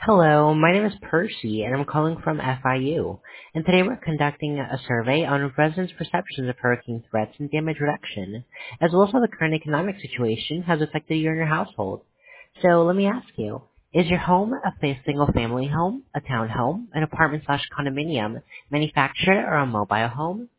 Hello, my name is Percy, and I'm calling from FIU. And today we're conducting a survey on residents' perceptions of hurricane threats and damage reduction, as well as how the current economic situation has affected you and your household. So let me ask you, is your home a single-family home, a townhome, an apartment/condominium, manufactured, or a mobile home?